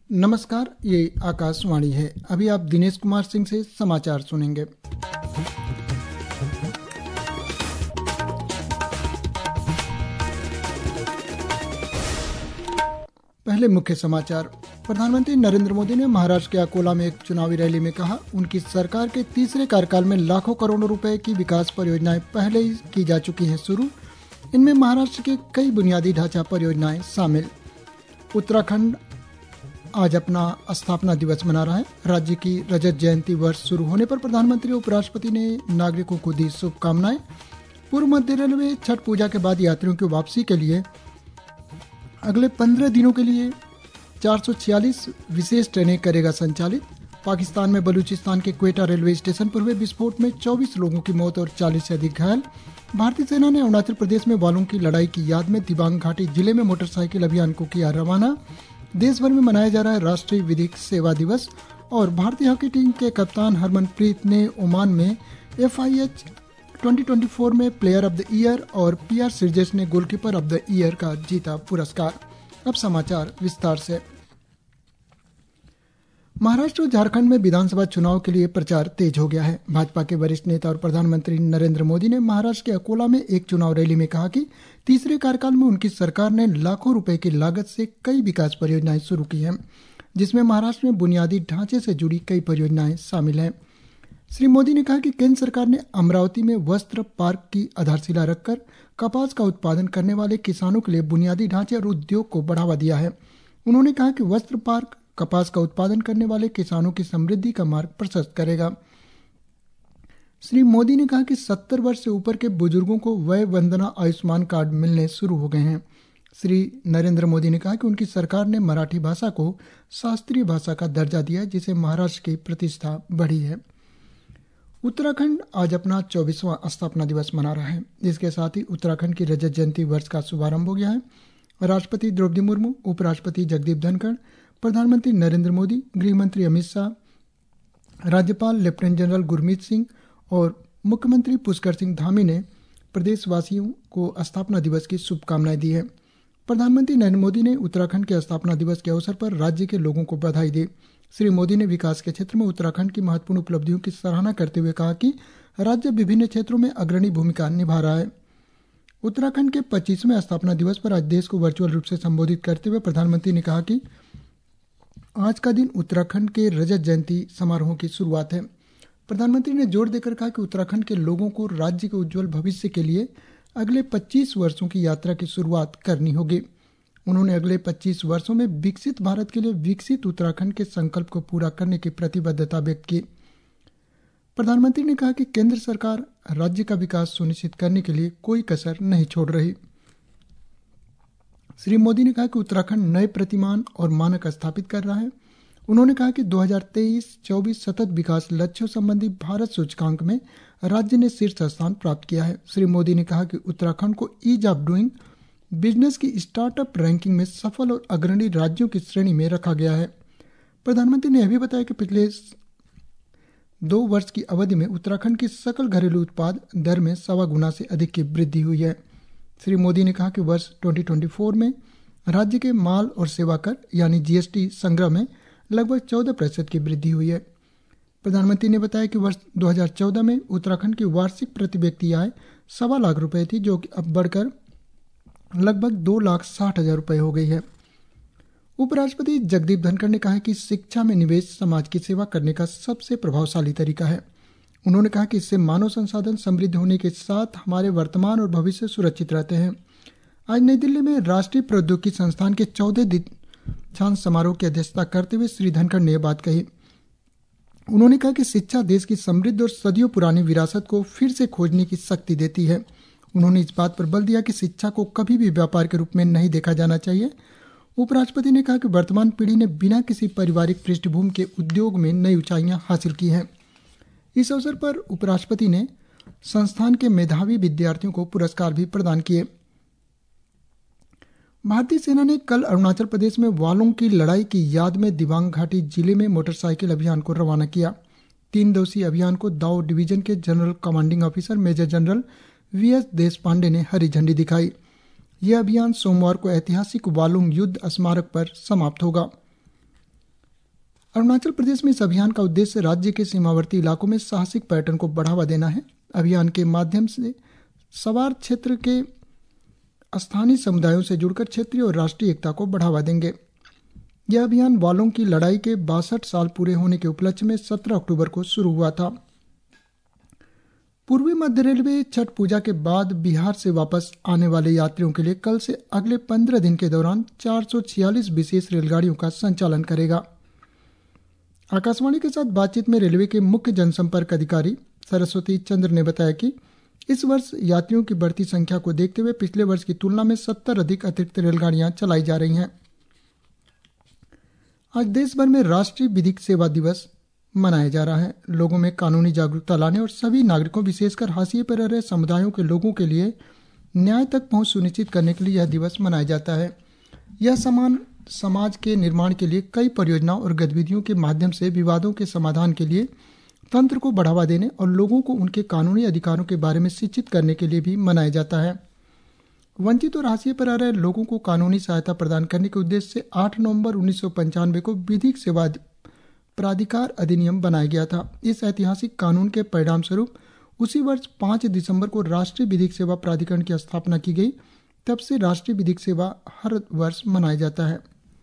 नमस्कार, ये आकाशवाणी है। अभी आप दिनेश कुमार सिंह से समाचार सुनेंगे। पहले मुख्य समाचार। प्रधानमंत्री नरेंद्र मोदी ने महाराष्ट्र के अकोला में एक चुनावी रैली में कहा, उनकी सरकार के तीसरे कार्यकाल में लाखों करोड़ों रुपए की विकास परियोजनाएं पहले ही की जा चुकी हैं शुरू। इनमें महाराष्ट्र के कई बुनियादी ढांचा परियोजनाएं शामिल। उत्तराखंड आज अपना स्थापना दिवस मना रहा है। राज्य की रजत जयंती वर्ष शुरू होने पर प्रधानमंत्री और उपराष्ट्रपति ने नागरिकों को दी शुभकामनाएं। पूर्व मध्य रेलवे छठ पूजा के बाद यात्रियों की वापसी के लिए अगले 15 दिनों के लिए 446 विशेष ट्रेनें करेगा संचालित। पाकिस्तान में बलूचिस्तान के क्वेटा रेलवे स्टेशन पर हुए विस्फोट में 24 लोगों की मौत और 40 से अधिक घायल। भारतीय सेना ने अरुणाचल प्रदेश में वालों की लड़ाई की याद में दिबांग घाटी जिले में मोटरसाइकिल अभियान को किया रवाना। देश भर में मनाया जा रहा है राष्ट्रीय विधिक सेवा दिवस। और भारतीय हॉकी टीम के कप्तान हरमनप्रीत ने ओमान में FIH 2024 में प्लेयर ऑफ द ईयर और PR सिरजेश ने गोलकीपर ऑफ द ईयर का जीता पुरस्कार। अब समाचार विस्तार से। महाराष्ट्र और झारखंड में विधानसभा चुनाव के लिए प्रचार तेज हो गया है। भाजपा के वरिष्ठ नेता और प्रधानमंत्री नरेंद्र मोदी ने महाराष्ट्र के अकोला में एक चुनाव रैली में कहा कि तीसरे कार्यकाल में उनकी सरकार ने लाखों रुपए की लागत से कई विकास परियोजनाएं शुरू की हैं, जिसमें महाराष्ट्र में बुनियादी ढांचे से जुड़ी कई परियोजनाएं शामिल हैं। श्री मोदी ने कहा कि केंद्र सरकार ने अमरावती में वस्त्र पार्क की आधारशिला रखकर कपास का उत्पादन करने वाले किसानों के लिए बुनियादी ढांचे और उद्योग को बढ़ावा दिया है। उन्होंने कहा कि वस्त्र पार्क कपास का उत्पादन करने वाले किसानों की समृद्धि का मार्ग प्रशस्त करेगा। श्री मोदी ने कहा कि 70 वर्ष से ऊपर के बुजुर्गों को वय वंदना आयुष्मान कार्ड मिलने शुरू हो गए हैं। श्री नरेंद्र मोदी ने कहा कि उनकी सरकार ने मराठी भाषा को शास्त्रीय भाषा का दर्जा दिया, जिससे महाराष्ट्र की प्रतिष्ठा बढ़ी है। उत्तराखंड आज अपना 24वां स्थापना दिवस मना रहा है। इसके साथ ही उत्तराखंड की रजत जयंती वर्ष का शुभारंभ हो गया है। राष्ट्रपति द्रौपदी मुर्मू, उपराष्ट्रपति जगदीप धनखड़, प्रधानमंत्री नरेंद्र मोदी, गृहमंत्री अमित शाह, राज्यपाल लेफ्टिनेंट जनरल गुरमीत सिंह और मुख्यमंत्री पुष्कर सिंह धामी ने प्रदेशवासियों को स्थापना दिवस की शुभकामनाएं दी है। प्रधानमंत्री नरेंद्र मोदी ने उत्तराखंड के स्थापना दिवस के अवसर पर राज्य के लोगों को बधाई दी। श्री मोदी ने विकास के क्षेत्र में उत्तराखंड की महत्वपूर्ण उपलब्धियों की सराहना करते हुए कहा कि राज्य विभिन्न क्षेत्रों में अग्रणी भूमिका निभा रहा है। उत्तराखंड के 25वें स्थापना दिवस पर आज देश को वर्चुअल रूप से संबोधित करते हुए प्रधानमंत्री ने कहा कि आज का दिन उत्तराखंड के रजत जयंती समारोह की शुरुआत है। प्रधानमंत्री ने जोर देकर कहा कि उत्तराखंड के लोगों को राज्य के उज्जवल भविष्य के लिए अगले 25 वर्षों की यात्रा की शुरुआत करनी होगी। उन्होंने अगले 25 वर्षों में विकसित भारत के लिए विकसित उत्तराखंड के संकल्प को पूरा करने की प्रतिबद्धता व्यक्त की। प्रधानमंत्री ने कहा कि केंद्र सरकार राज्य का विकास सुनिश्चित करने के लिए कोई कसर नहीं छोड़ रही। श्री मोदी ने कहा कि उत्तराखंड नए प्रतिमान और मानक स्थापित कर रहा है। उन्होंने कहा कि 2023-24 सतत विकास लक्ष्यों संबंधी भारत सूचकांक में राज्य ने शीर्ष स्थान प्राप्त किया है। श्री मोदी ने कहा कि उत्तराखंड को ईज ऑफ डूइंग बिजनेस की स्टार्टअप रैंकिंग में सफल और अग्रणी राज्यों की श्रेणी में रखा गया है। प्रधानमंत्री ने यह भी बताया कि पिछले 2 वर्ष की अवधि में उत्तराखंड की सकल घरेलू उत्पाद दर में 1.25 गुना से अधिक की वृद्धि हुई है। श्री मोदी ने कहा कि वर्ष 2024 में राज्य के माल और सेवा कर यानी GST संग्रह में लगभग 14% की वृद्धि हुई है। प्रधानमंत्री ने बताया कि वर्ष 2014 में उत्तराखंड की वार्षिक प्रति व्यक्ति आय 1.25 लाख रुपए थी, जो अब बढ़कर लगभग 2,60,000 रुपए हो गई है। उपराष्ट्रपति जगदीप धनखड़ ने कहा कि शिक्षा में निवेश समाज की सेवा करने का सबसे प्रभावशाली तरीका है। उन्होंने कहा कि इससे मानव संसाधन समृद्ध होने के साथ हमारे वर्तमान और भविष्य सुरक्षित रहते हैं। आज नई दिल्ली में राष्ट्रीय प्रौद्योगिकी संस्थान के 14 दीक्षांत समारोह की अध्यक्षता करते हुए श्री धनखड़ ने यह बात कही। उन्होंने कहा कि शिक्षा देश की समृद्ध और सदियों पुरानी विरासत को फिर से खोजने की शक्ति देती है। उन्होंने इस बात पर बल दिया कि शिक्षा को कभी भी व्यापार के रूप में नहीं देखा जाना चाहिए। उपराष्ट्रपति ने कहा कि वर्तमान पीढ़ी ने बिना किसी पारिवारिक पृष्ठभूमि के उद्योग में नई ऊंचाइयां हासिल की हैं। इस अवसर पर उपराष्ट्रपति ने संस्थान के मेधावी विद्यार्थियों को पुरस्कार भी प्रदान किए। भारतीय सेना ने कल अरुणाचल प्रदेश में वालों की लड़ाई की याद में दिबांग घाटी जिले में मोटरसाइकिल अभियान को रवाना किया। 3 दिवसीय अभियान को दाओ डिवीजन के general commanding officer major general VS Deshpande ने हरी झंडी दिखाई। यह अभियान सोमवार को ऐतिहासिक वालुंग युद्ध स्मारक पर समाप्त होगा। अरुणाचल प्रदेश में इस अभियान का उद्देश्य राज्य के सीमावर्ती इलाकों में साहसिक पर्यटन को बढ़ावा देना है। अभियान के माध्यम से सवार क्षेत्र के स्थानीय समुदायों से जुड़कर क्षेत्रीय और राष्ट्रीय एकता को बढ़ावा देंगे। यह अभियान वालों की लड़ाई के 62 साल पूरे होने के उपलक्ष्य में 17 अक्टूबर को शुरू हुआ था। पूर्वी मध्य रेलवे छठ पूजा के बाद बिहार से वापस आने वाले यात्रियों के लिए कल से अगले 15 दिन के दौरान 446 विशेष रेलगाड़ियों का संचालन करेगा। आकाशवाणी के साथ बातचीत में रेलवे के मुख्य जनसंपर्क अधिकारी सरस्वती चंद्र ने बताया कि इस वर्ष यात्रियों की बढ़ती संख्या को देखते हुए पिछले वर्ष की तुलना में 70 अधिक अतिरिक्त रेलगाड़ियां चलाई जा रही हैं। आज देश भर में राष्ट्रीय विधिक सेवा दिवस मनाया जा रहा है। लोगों में कानूनी जागरूकता लाने और सभी नागरिकों विशेषकर हाशिए पर रह रहे समुदायों के लोगों के लिए न्याय तक पहुंच सुनिश्चित करने के लिए यह दिवस मनाया जाता है। यह समाज के निर्माण के लिए कई परियोजनाओं और गतिविधियों के माध्यम से विवादों के समाधान के लिए तंत्र को बढ़ावा देने और लोगों को उनके कानूनी अधिकारों के बारे में शिक्षित करने के लिए भी मनाया जाता है। वंचित और हाशिए पर आ रहे लोगों को कानूनी सहायता प्रदान करने के उद्देश्य से 8 नवंबर 1995 को विधिक सेवा प्राधिकार अधिनियम बनाया गया था। इस ऐतिहासिक कानून के परिणाम स्वरूप उसी वर्ष 5 दिसंबर को राष्ट्रीय विधिक सेवा प्राधिकरण की स्थापना की गई। तब से राष्ट्रीय विधिक सेवा हर वर्ष मनाया जाता है।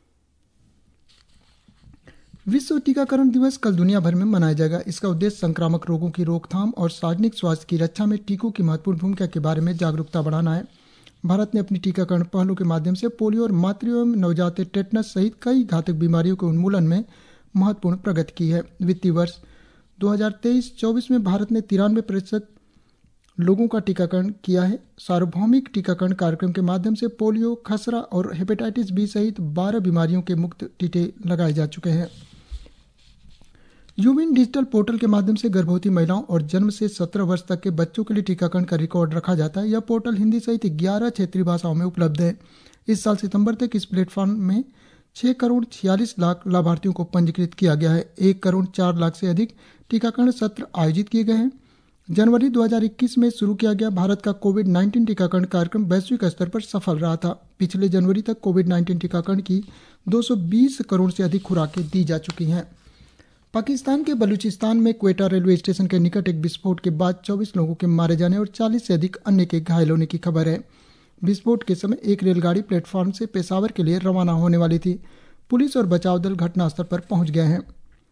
विश्व टीकाकरण दिवस कल दुनिया भर में मनाया जाएगा। इसका उद्देश्य संक्रामक रोगों की रोकथाम और सार्वजनिक स्वास्थ्य की रक्षा में टीकों की महत्वपूर्ण भूमिका के बारे में जागरूकता बढ़ाना है। भारत ने अपनी टीकाकरण पहलों के माध्यम से पोलियो और मातृ एवं नवजात टेटनस सहित कई घातक बीमारियों के उन्मूलन में महत्वपूर्ण प्रगति की है। वित्तीय वर्ष 2023-24 में भारत ने 93% लोगों का टीकाकरण किया है। सार्वभौमिक टीकाकरण कार्यक्रम के माध्यम से पोलियो, खसरा और हेपेटाइटिस बी सहित 12 बीमारियों के मुक्त टीके लगाए जा चुके हैं। यूविन डिजिटल पोर्टल के माध्यम से गर्भवती महिलाओं और जन्म से 17 वर्ष तक के बच्चों के लिए टीकाकरण का रिकॉर्ड रखा जाता है। यह पोर्टल हिंदी सहित 11 क्षेत्रीय भाषाओं में उपलब्ध है। इस साल सितंबर तक इस प्लेटफॉर्म में 6 करोड़ 46 लाख लाभार्थियों को पंजीकृत किया गया है। 1 करोड़ 4 लाख से अधिक टीकाकरण सत्र आयोजित किए गए हैं। जनवरी 2021 में शुरू किया गया भारत का कोविड-19 टीकाकरण कार्यक्रम वैश्विक स्तर पर सफल रहा था। पिछले जनवरी तक कोविड-19 टीकाकरण की 220 करोड़ से अधिक खुराकें दी जा चुकी हैं। पाकिस्तान के बलूचिस्तान में क्वेटा रेलवे स्टेशन के निकट एक विस्फोट के बाद 24 लोगों के मारे जाने और 40 से अधिक अन्य के घायल होने की खबर है। विस्फोट के समय एक रेलगाड़ी प्लेटफॉर्म से पेशावर के लिए रवाना होने वाली थी। पुलिस और बचाव दल घटनास्थल पर पहुंच गए हैं।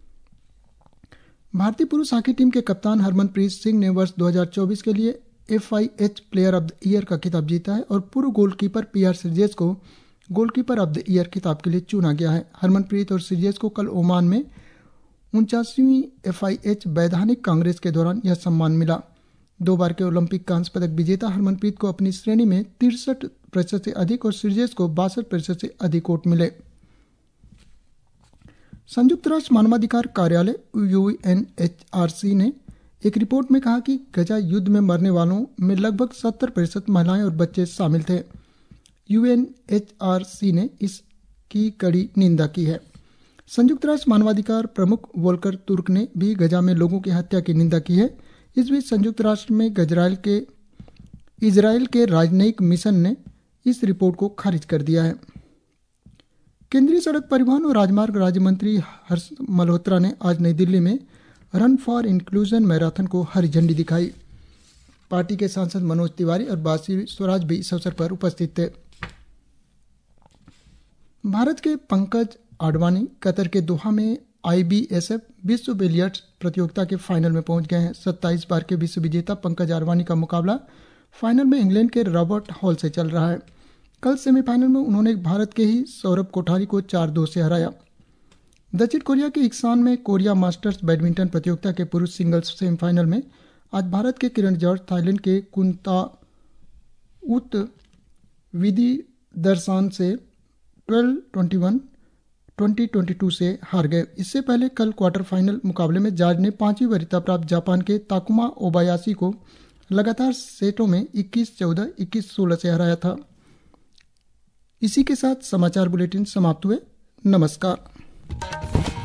भारतीय पुरुष हॉकी टीम के कप्तान हरमनप्रीत सिंह ने वर्ष 2024 के लिए FIH player of the year का खिताब जीता है और पूर्व गोलकीपर PR सिरजेस को गोलकीपर ऑफ द ईयर खिताब के लिए चुना गया है। हरमनप्रीत और सिरजेस को कल ओमान में 49वीं FIH वैधानिक कांग्रेस के दौरान यह सम्मान मिला। 2 बार के ओलंपिक कांस्य पदक विजेता हरमनप्रीत को अपनी श्रेणी में 63% से अधिक और सिरजेस को 62% से अधिक वोट मिले। संयुक्त राष्ट्र मानवाधिकार कार्यालय UNHRC ने एक रिपोर्ट में कहा कि गजा युद्ध में मरने वालों में लगभग 70% महिलाएं और बच्चे शामिल थे। UNHRC ने इसकी कड़ी निंदा की है। संयुक्त राष्ट्र मानवाधिकार प्रमुख वोल्कर तुर्क ने भी गजा में लोगों की हत्या की निंदा की है। इस बीच संयुक्त राष्ट्र में इजराइल के राजनयिक मिशन ने इस रिपोर्ट को खारिज कर दिया है। केंद्रीय सड़क परिवहन और राजमार्ग राज्य मंत्री हर्ष मल्होत्रा ने आज नई दिल्ली में रन फॉर इंक्लूजन मैराथन को हरी झंडी दिखाई। पार्टी के सांसद मनोज तिवारी और बासी स्वराज भी इस अवसर पर उपस्थित थे। भारत के पंकज आडवाणी कतर के दोहा में IBSF विश्व बिलियर्ड्स प्रतियोगिता के फाइनल में पहुंच गए हैं। 27 बार के विश्व विजेता पंकज आडवाणी का मुकाबला फाइनल में इंग्लैंड के रॉबर्ट हॉल से चल रहा है। कल सेमीफाइनल में उन्होंने भारत के ही सौरभ कोठारी को 4-2 से हराया। दक्षिण कोरिया के इक्सान में कोरिया मास्टर्स बैडमिंटन प्रतियोगिता के पुरुष सिंगल्स सेमीफाइनल में आज भारत के किरण जॉर्ज थाईलैंड के कुंताउत विदिदर्शान से 12-21, 20-22 से हार गए। इससे पहले कल क्वार्टर फाइनल मुकाबले में जॉर्ज ने 5वीं वरीयता प्राप्त जापान के ताकुमा ओबायाशी को लगातार सेटों में 21-14, 21-16 से हराया था। इसी के साथ समाचार बुलेटिन समाप्त हुए। नमस्कार।